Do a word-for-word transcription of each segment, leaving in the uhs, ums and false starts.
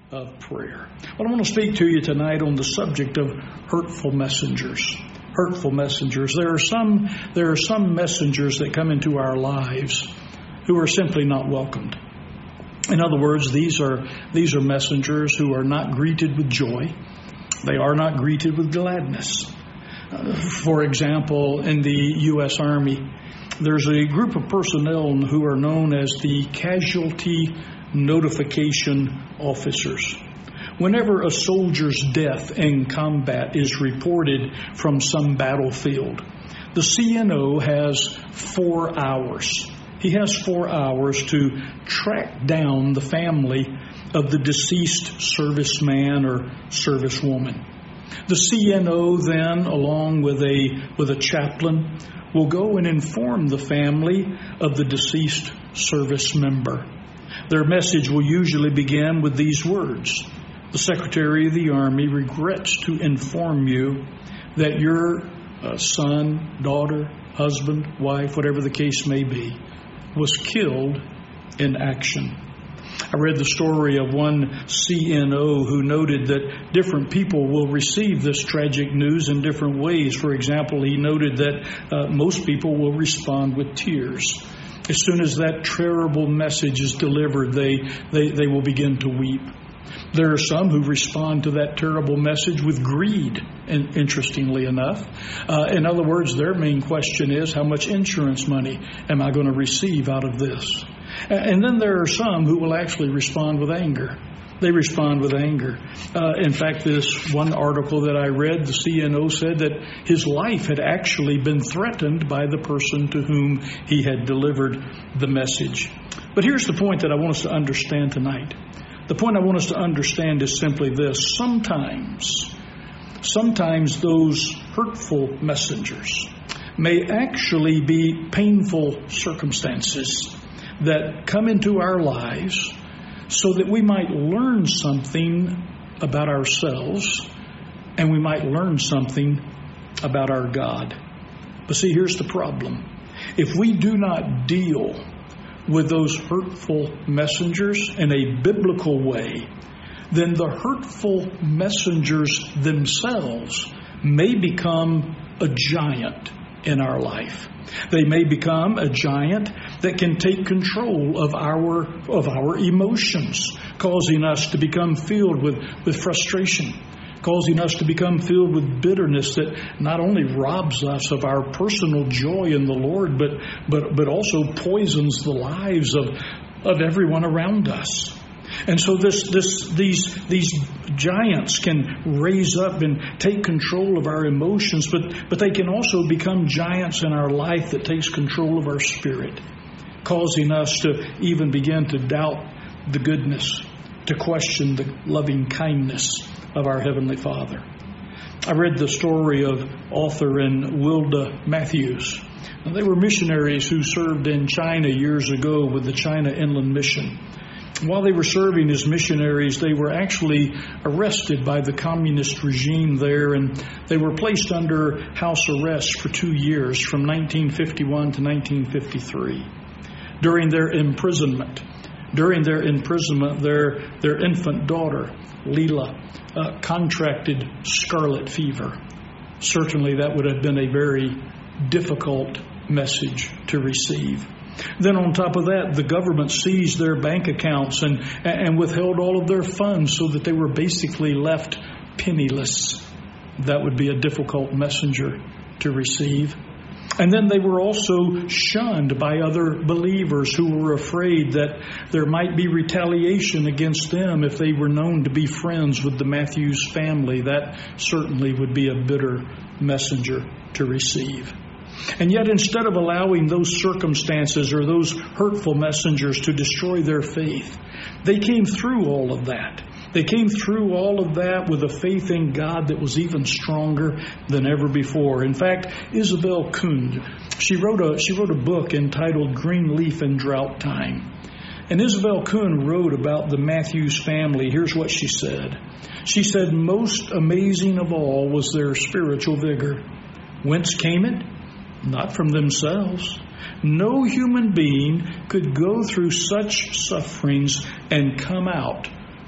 of prayer. Well, I want to speak to you tonight on the subject of hurtful messengers. Hurtful messengers. There are some, there are some messengers that come into our lives who are simply not welcomed. In other words, these are these are messengers who are not greeted with joy. They are not greeted with gladness. Uh, for example, in the U S Army, there's a group of personnel who are known as the Casualty Notification Officers. Whenever a soldier's death in combat is reported from some battlefield, the C N O has four hours. He has four hours to track down the family of the deceased serviceman or servicewoman. The C N O then, along with a with a chaplain, will go and inform the family of the deceased service member. Their message will usually begin with these words: "The Secretary of the Army regrets to inform you that your uh, son, daughter, husband, wife, whatever the case may be, was killed in action." I read the story of one C N O who noted that different people will receive this tragic news in different ways. For example, he noted that uh, most people will respond with tears. As soon as that terrible message is delivered, they, they, they will begin to weep. There are some who respond to that terrible message with greed, and interestingly enough. Uh, in other words, their main question is, how much insurance money am I going to receive out of this? And then there are some who will actually respond with anger. They respond with anger. Uh, in fact, this one article that I read, the C N O said that his life had actually been threatened by the person to whom he had delivered the message. But here's the point that I want us to understand tonight. The point I want us to understand is simply this: sometimes, sometimes those hurtful messengers may actually be painful circumstances that come into our lives so that we might learn something about ourselves and we might learn something about our God. But see, here's the problem. If we do not deal with those hurtful messengers in a biblical way, then the hurtful messengers themselves may become a giant in our life. They may become a giant that can take control of our of our emotions, causing us to become filled with, with frustration, causing us to become filled with bitterness that not only robs us of our personal joy in the Lord, but but but also poisons the lives of, of everyone around us. And so this this these these giants can raise up and take control of our emotions, but but they can also become giants in our life that takes control of our spirit, causing us to even begin to doubt the goodness, to question the loving kindness of our Heavenly Father. I read the story of author and Wilda Matthews. They were missionaries who served in China years ago with the China Inland Mission. While they were serving as missionaries, they were actually arrested by the communist regime there, and they were placed under house arrest for two years, from nineteen fifty-one to nineteen fifty-three. During their imprisonment, during their imprisonment, their their infant daughter, Leela, uh, contracted scarlet fever. Certainly, that would have been a very difficult message to receive. Then on top of that, the government seized their bank accounts and, and withheld all of their funds so that they were basically left penniless. That would be a difficult messenger to receive. And then they were also shunned by other believers who were afraid that there might be retaliation against them if they were known to be friends with the Matthews family. That certainly would be a bitter messenger to receive. And yet, instead of allowing those circumstances or those hurtful messengers to destroy their faith, they came through all of that. They came through all of that with a faith in God that was even stronger than ever before. In fact, Isabel Kuhn, she wrote a she wrote a book entitled Green Leaf in Drought Time. And Isabel Kuhn wrote about the Matthews family. Here's what she said. She said, "Most amazing of all was their spiritual vigor. Whence came it? Not from themselves. No human being could go through such sufferings and come out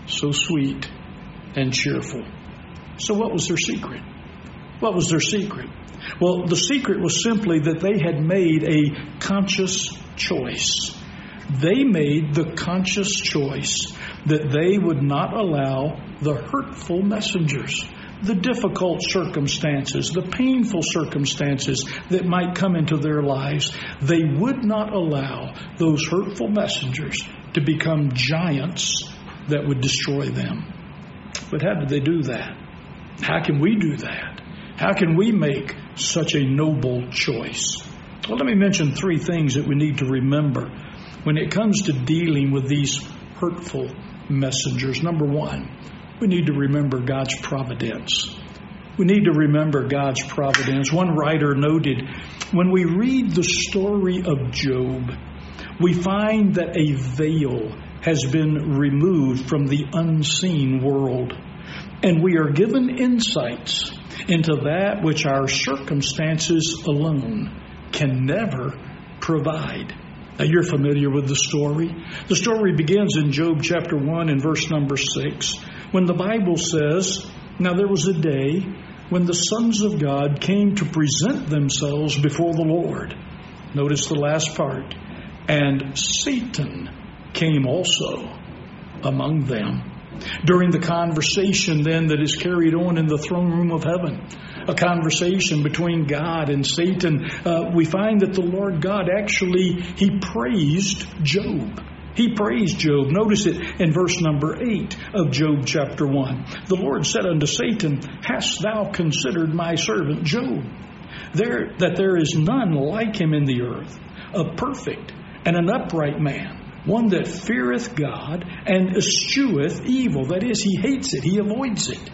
so sweet and cheerful. So what was their secret? What was their secret? Well, the secret was simply that they had made a conscious choice. They made the conscious choice that they would not allow the hurtful messengers, the difficult circumstances, the painful circumstances that might come into their lives. They would not allow those hurtful messengers to become giants that would destroy them. But how did they do that? How can we do that? How can we make such a noble choice? Well, let me mention three things that we need to remember when it comes to dealing with these hurtful messengers. Number one, we need to remember God's providence. We need to remember God's providence. One writer noted, when we read the story of Job, we find that a veil has been removed from the unseen world, and we are given insights into that which our circumstances alone can never provide. Now, you're familiar with the story. The story begins in Job chapter one and verse number six, when the Bible says, "Now there was a day when the sons of God came to present themselves before the Lord." Notice the last part. "And Satan came also among them." During the conversation then that is carried on in the throne room of heaven, a conversation between God and Satan, uh, we find that the Lord God actually, he praised Job. He praised Job. Notice it in verse number eight of Job chapter one. "The Lord said unto Satan, Hast thou considered my servant Job? There, that there is none like him in the earth, a perfect and an upright man, one that feareth God and escheweth evil." That is, he hates it. He avoids it.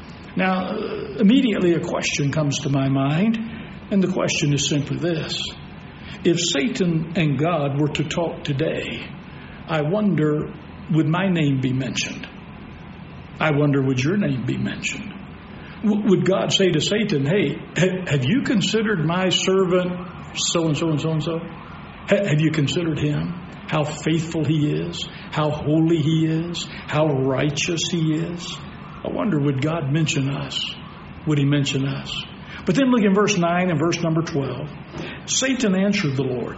Now, immediately a question comes to my mind, and the question is simply this. If Satan and God were to talk today, I wonder, would my name be mentioned? I wonder, would your name be mentioned? W- would God say to Satan, "Hey, ha- have you considered my servant so-and-so and so-and-so? Ha- have you considered him? How faithful he is, how holy he is, how righteous he is?" I wonder, would God mention us? Would he mention us? But then look in verse nine and verse number twelve. Satan answered the Lord.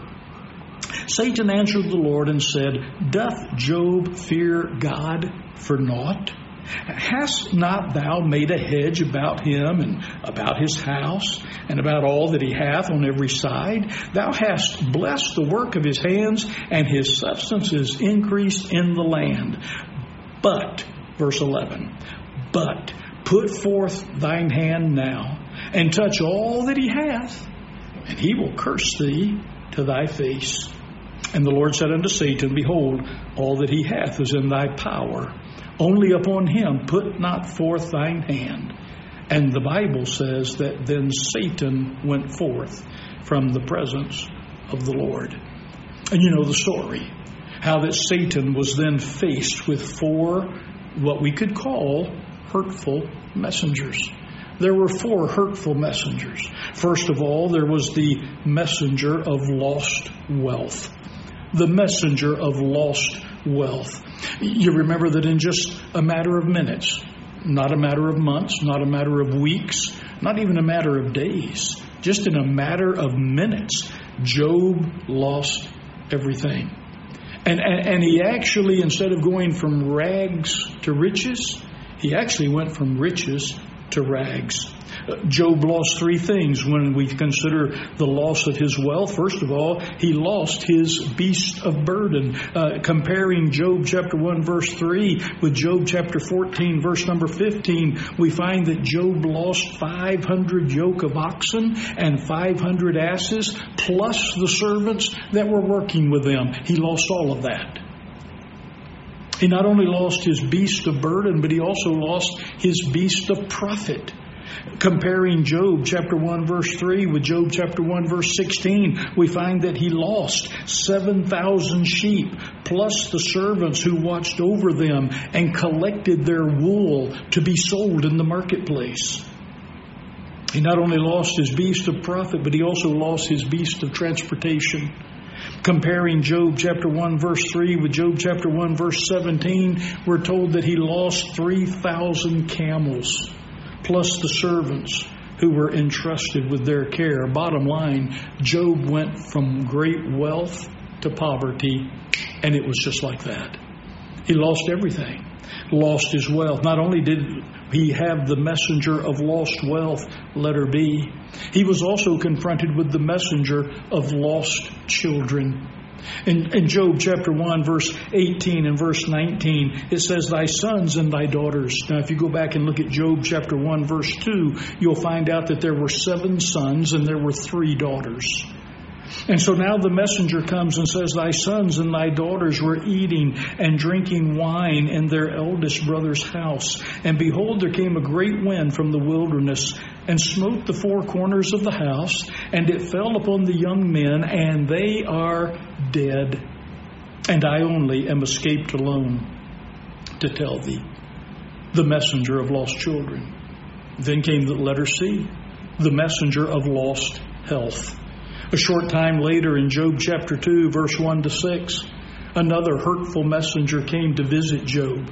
Satan answered the Lord and said, "Doth Job fear God for naught? Hast not thou made a hedge about him and about his house and about all that he hath on every side? Thou hast blessed the work of his hands, and his substance is increased in the land. But," verse eleven, "but put forth thine hand now, and touch all that he hath, and he will curse thee to thy face. And the Lord said unto Satan, Behold, all that he hath is in thy power. Only upon him put not forth thine hand." And the Bible says that then Satan went forth from the presence of the Lord. And you know the story, how that Satan was then faced with four, what we could call hurtful messengers. There were four hurtful messengers. First of all, there was the messenger of lost wealth. The messenger of lost wealth. You remember that in just a matter of minutes, not a matter of months, not a matter of weeks, not even a matter of days, just in a matter of minutes, Job lost everything. And, and, and he actually, instead of going from rags to riches, he actually went from riches to rags. Job lost three things when we consider the loss of his wealth. First of all, he lost his beast of burden. Uh, comparing Job chapter one verse three with Job chapter fourteen verse number fifteen, we find that Job lost five hundred yoke of oxen and five hundred asses, plus the servants that were working with them. He lost all of that. He not only lost his beast of burden, but he also lost his beast of profit. Comparing Job chapter one verse three with Job chapter one verse sixteen, we find that he lost seven thousand sheep, plus the servants who watched over them and collected their wool to be sold in the marketplace. He not only lost his beast of profit, but he also lost his beast of transportation. Comparing Job chapter one verse three with Job chapter one verse seventeen, we're told that he lost three thousand camels, plus the servants who were entrusted with their care. Bottom line, Job went from great wealth to poverty, and it was just like that. He lost everything, lost his wealth. Not only did he have the messenger of lost wealth, letter B, he was also confronted with the messenger of lost children. In, in Job chapter one, verse eighteen and verse nineteen, it says, thy sons and thy daughters. Now, if you go back and look at Job chapter one, verse two, you'll find out that there were seven sons and there were three daughters. And so now the messenger comes and says, thy sons and thy daughters were eating and drinking wine in their eldest brother's house. And behold, there came a great wind from the wilderness and smote the four corners of the house, and it fell upon the young men, and they are dead. And I only am escaped alone to tell thee. The messenger of lost children. Then came the letter C, the messenger of lost health. A short time later in Job chapter two, verse one to six, another hurtful messenger came to visit Job.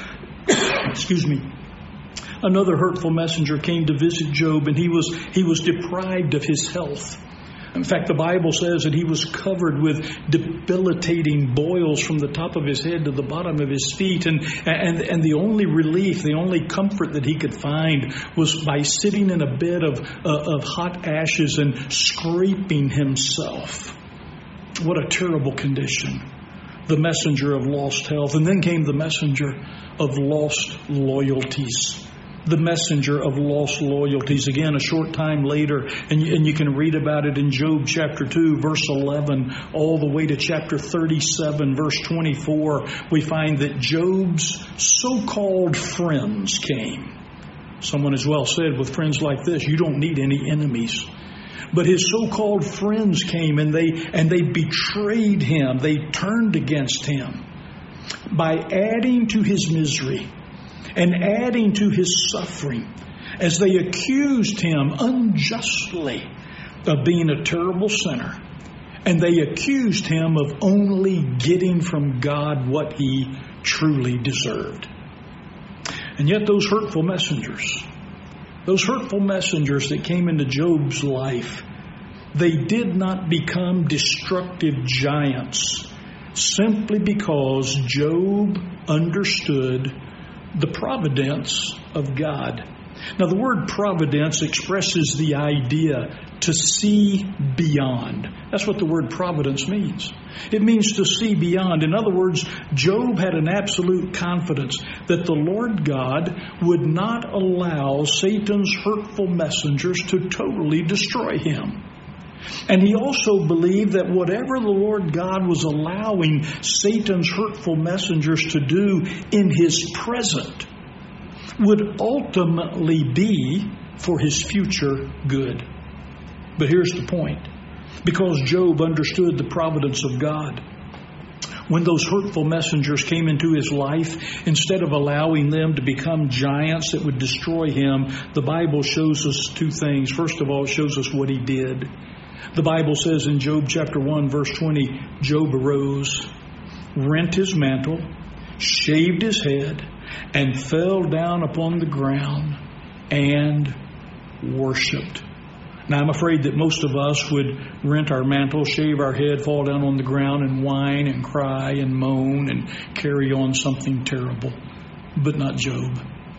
Excuse me. Another hurtful messenger came to visit Job, and he was he was deprived of his health. In fact, the Bible says that he was covered with debilitating boils from the top of his head to the bottom of his feet. And, and, and the only relief, the only comfort that he could find was by sitting in a bed of, uh, of hot ashes and scraping himself. What a terrible condition. The messenger of lost health. And then came the messenger of lost loyalties. The messenger of lost loyalties. Again, a short time later, and you, and you can read about it in Job chapter two, verse eleven, all the way to chapter thirty-seven, verse twenty-four, we find that Job's so-called friends came. Someone has well said, with friends like this, you don't need any enemies. But his so-called friends came, and they and they betrayed him. They turned against him by adding to his misery and adding to his suffering, as they accused him unjustly of being a terrible sinner. And they accused him of only getting from God what he truly deserved. And yet those hurtful messengers, those hurtful messengers that came into Job's life, they did not become destructive giants simply because Job understood the providence of God. Now, the word providence expresses the idea to see beyond. That's what the word providence means. It means to see beyond. In other words, Job had an absolute confidence that the Lord God would not allow Satan's hurtful messengers to totally destroy him. And he also believed that whatever the Lord God was allowing Satan's hurtful messengers to do in his present would ultimately be for his future good. But here's the point. Because Job understood the providence of God, when those hurtful messengers came into his life, instead of allowing them to become giants that would destroy him, the Bible shows us two things. First of all, it shows us what he did. The Bible says in Job chapter one, verse twenty, Job arose, rent his mantle, shaved his head, and fell down upon the ground and worshipped. Now, I'm afraid that most of us would rent our mantle, shave our head, fall down on the ground and whine and cry and moan and carry on something terrible. But not Job.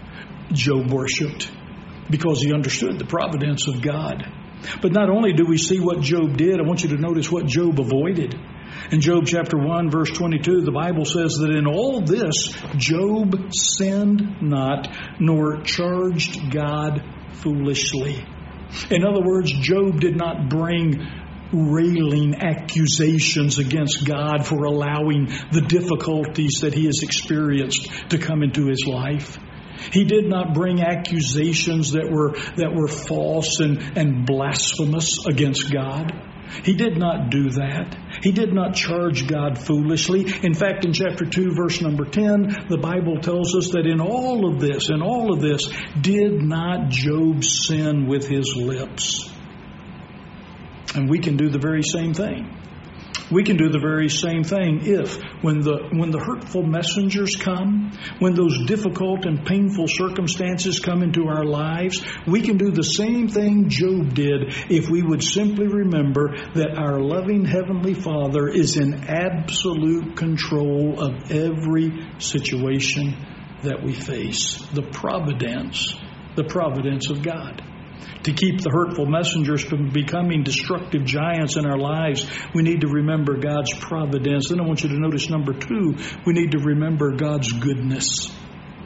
Job worshipped because he understood the providence of God. But not only do we see what Job did, I want you to notice what Job avoided. In Job chapter one, verse twenty-two, the Bible says that in all this, Job sinned not, nor charged God foolishly. In other words, Job did not bring railing accusations against God for allowing the difficulties that he has experienced to come into his life. He did not bring accusations that were that were false and, and blasphemous against God. He did not do that. He did not charge God foolishly. In fact, in chapter two, verse number ten, the Bible tells us that in all of this, in all of this, did not Job sin with his lips? And we can do the very same thing. We can do the very same thing if, when the when the hurtful messengers come, when those difficult and painful circumstances come into our lives, we can do the same thing Job did if we would simply remember that our loving Heavenly Father is in absolute control of every situation that we face. The providence, the providence of God. To keep the hurtful messengers from becoming destructive giants in our lives, we need to remember God's providence. Then I want you to notice number two, we need to remember God's goodness.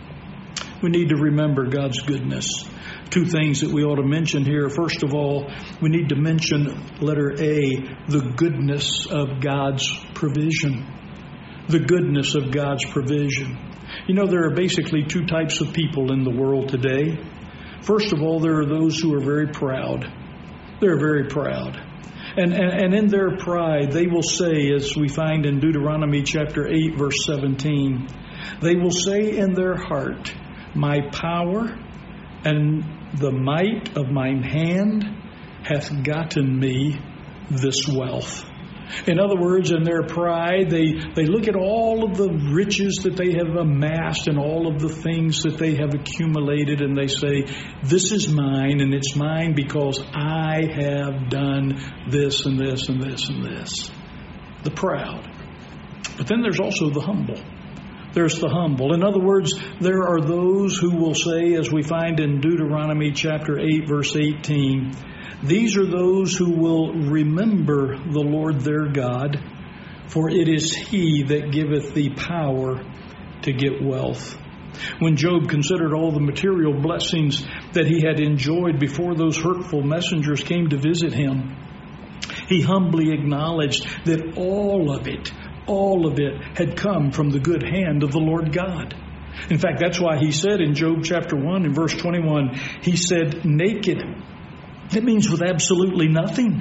We need to remember God's goodness. Two things that we ought to mention here. First of all, we need to mention, letter A, the goodness of God's provision. The goodness of God's provision. You know, there are basically two types of people in the world today. First of all, there are those who are very proud. They're very proud. And, and, and in their pride, they will say, as we find in Deuteronomy chapter eight, verse seventeen, they will say in their heart, my power and the might of mine hand hath gotten me this wealth. In other words, in their pride, they, they look at all of the riches that they have amassed and all of the things that they have accumulated, and they say, this is mine, and it's mine because I have done this and this and this and this. The proud. But then there's also the humble. There's the humble. In other words, there are those who will say, as we find in Deuteronomy chapter eight, verse eighteen, these are those who will remember the Lord their God, for it is He that giveth thee power to get wealth. When Job considered all the material blessings that he had enjoyed before those hurtful messengers came to visit him, he humbly acknowledged that all of it, all of it had come from the good hand of the Lord God. In fact, that's why he said in Job chapter one and verse twenty-one, he said, naked. It means with absolutely nothing.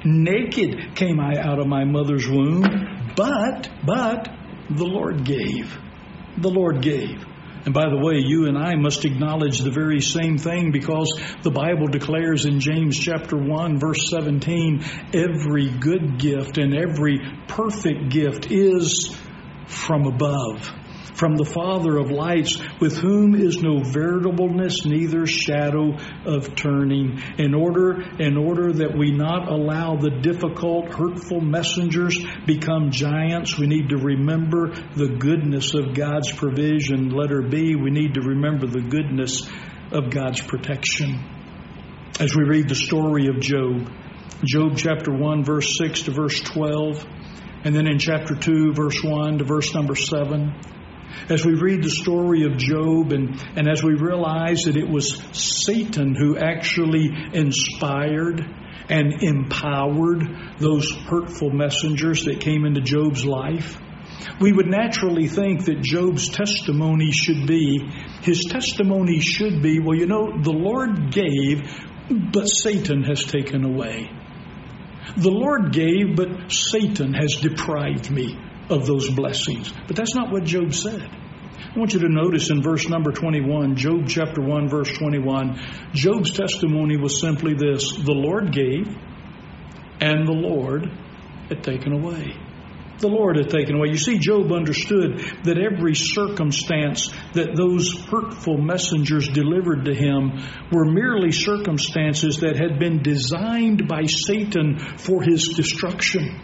Naked came I out of my mother's womb, but, but the Lord gave. The Lord gave. And by the way, you and I must acknowledge the very same thing, because the Bible declares in James chapter one, verse seventeen, every good gift and every perfect gift is from above, from the Father of lights, with whom is no variableness, neither shadow of turning. In order, in order that we not allow the difficult, hurtful messengers become giants, we need to remember the goodness of God's provision. Letter B, we need to remember the goodness of God's protection. As we read the story of Job, Job chapter one, verse six to verse twelve, and then in chapter two, verse one to verse number seven, as we read the story of Job, and, and as we realize that it was Satan who actually inspired and empowered those hurtful messengers that came into Job's life, we would naturally think that Job's testimony should be, his testimony should be, well, you know, the Lord gave, but Satan has taken away. The Lord gave, but Satan has deprived me of those blessings. But that's not what Job said. I want you to notice in verse number twenty-one, Job chapter one, verse twenty-one, Job's testimony was simply this: the Lord gave, and the Lord had taken away. The Lord had taken away. You see, Job understood that every circumstance that those hurtful messengers delivered to him were merely circumstances that had been designed by Satan for his destruction.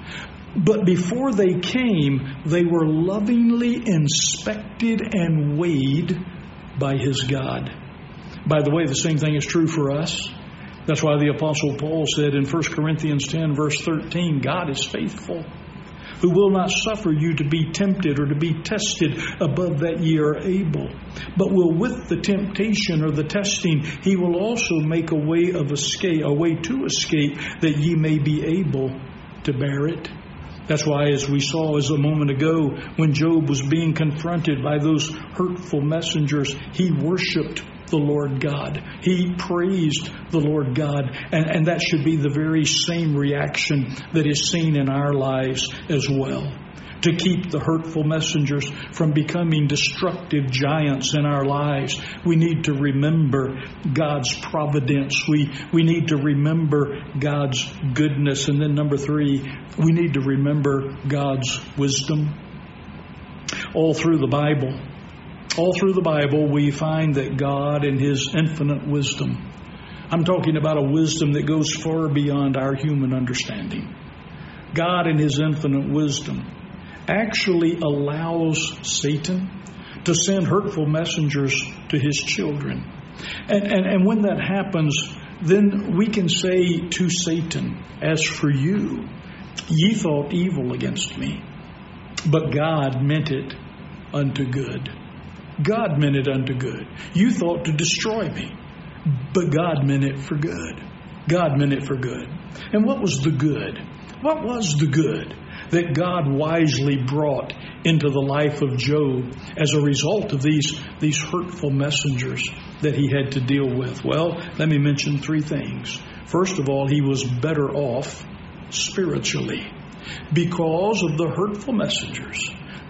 But before they came, they were lovingly inspected and weighed by his God. By the way, the same thing is true for us. That's why the Apostle Paul said in First Corinthians ten, verse thirteen, God is faithful, who will not suffer you to be tempted or to be tested above that ye are able, but will with the temptation or the testing, He will also make a way of escape, a way to escape, that ye may be able to bear it. That's why, as we saw as a moment ago, when Job was being confronted by those hurtful messengers, he worshiped the Lord God. He praised the Lord God. And, and that should be the very same reaction that is seen in our lives as well. to keep the hurtful messengers from becoming destructive giants in our lives. We need to remember God's providence. We, we need to remember God's goodness. And then number three, we need to remember God's wisdom. All through the Bible, all through the Bible, we find that God in His infinite wisdom, I'm talking about a wisdom that goes far beyond our human understanding. God in His infinite wisdom actually allows Satan to send hurtful messengers to his children. And, and, and when that happens, then we can say to Satan, "As for you, ye thought evil against me, but God meant it unto good." God meant it unto good. You thought to destroy me, but God meant it for good. God meant it for good. And what was the good? What was the good that God wisely brought into the life of Job as a result of these, these hurtful messengers that he had to deal with? Well, let me mention three things. First of all, he was better off spiritually. Because of the hurtful messengers,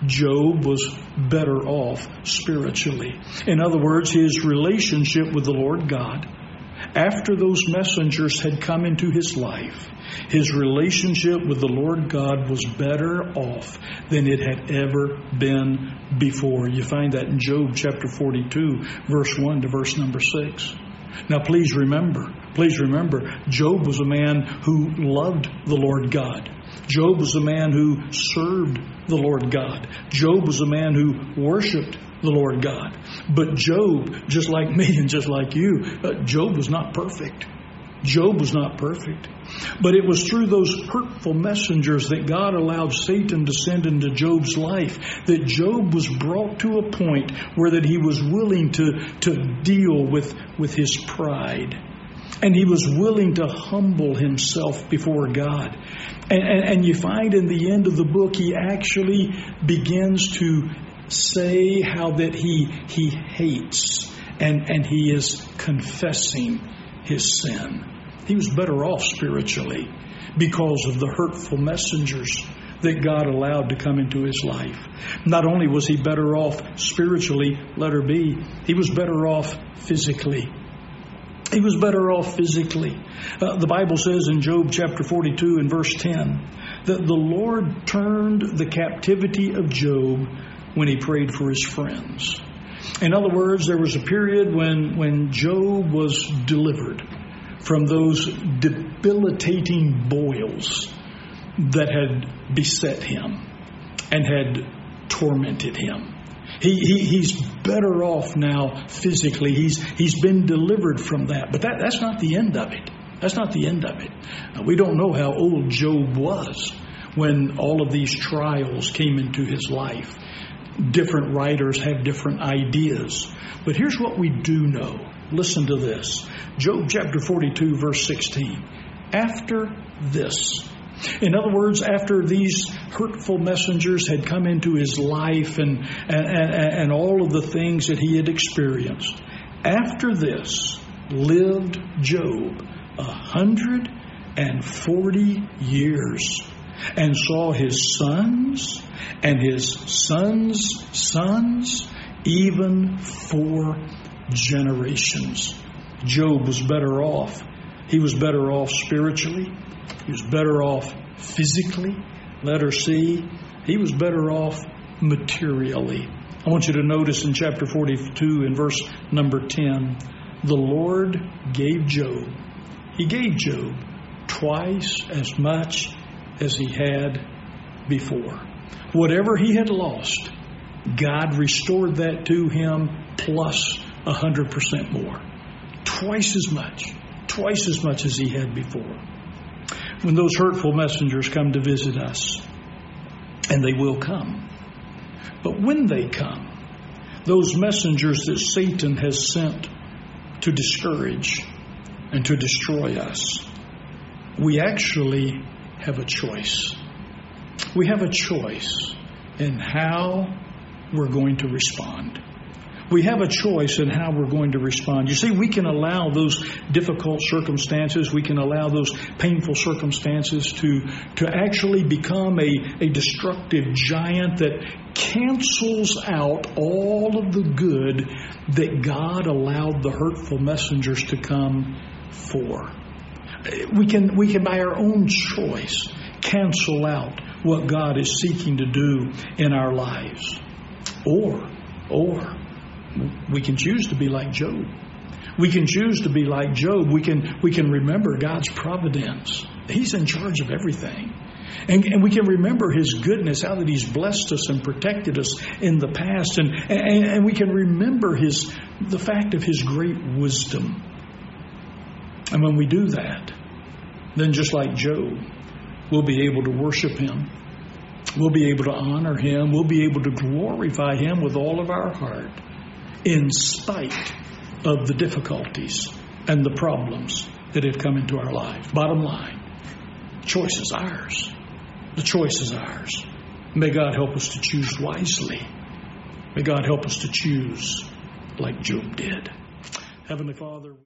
Job was better off spiritually. In other words, his relationship with the Lord God, after those messengers had come into his life, his relationship with the Lord God was better off than it had ever been before. You find that in Job chapter forty-two, verse one to verse number six. Now, please remember, please remember, Job was a man who loved the Lord God. Job was a man who served the Lord God. Job was a man who worshiped the Lord God. But Job, just like me and just like you, uh, Job was not perfect. Job was not perfect. But it was through those hurtful messengers that God allowed Satan to send into Job's life that Job was brought to a point where that he was willing to, to deal with, with his pride. And he was willing to humble himself before God. And, and, and you find in the end of the book, he actually begins to say how that he, he hates and, and he is confessing his sin. He was better off spiritually because of the hurtful messengers that God allowed to come into his life. Not only was he better off spiritually, letter B, he was better off physically. He was better off physically. Uh, the Bible says in Job chapter forty-two and verse ten that the Lord turned the captivity of Job when he prayed for his friends. In other words, there was a period when, when Job was delivered from those debilitating boils that had beset him and had tormented him. He, he he's better off now physically. He's he's been delivered from that. But that, that's not the end of it. That's not the end of it. Now, we don't know how old Job was when all of these trials came into his life. Different writers have different ideas. But here's what we do know. Listen to this. Job chapter forty-two, verse sixteen. After this. In other words, after these hurtful messengers had come into his life and, and, and, and all of the things that he had experienced, after this lived Job a hundred and forty years and saw his sons and his sons' sons, even four generations. Job was better off. He was better off spiritually. He was better off physically. Letter C, he was better off materially. I want you to notice in chapter forty-two in verse number ten, the Lord gave Job, he gave Job twice as much as he had before. Whatever he had lost, God restored that to him plus a hundred percent more. Twice as much. Twice as much as he had before. When those hurtful messengers come to visit us, and they will come, but when they come, those messengers that Satan has sent to discourage and to destroy us, we actually have a choice. We have a choice in how we're going to respond. we have a choice in how we're going to respond. You see, we can allow those difficult circumstances, we can allow those painful circumstances to, to actually become a, a destructive giant that cancels out all of the good that God allowed the hurtful messengers to come for. We can, we can by our own choice cancel out what God is seeking to do in our lives. Or, or we can choose to be like Job. We can choose to be like Job. We can, we can remember God's providence. He's in charge of everything. And, and we can remember His goodness, how that He's blessed us and protected us in the past. And, and, and we can remember His, the fact of His great wisdom. And when we do that, then just like Job, we'll be able to worship Him. We'll be able to honor Him. We'll be able to glorify Him with all of our heart in spite of the difficulties and the problems that have come into our life. Bottom line, the choice is ours. The choice is ours. May God help us to choose wisely. May God help us to choose like Job did. Heavenly Father,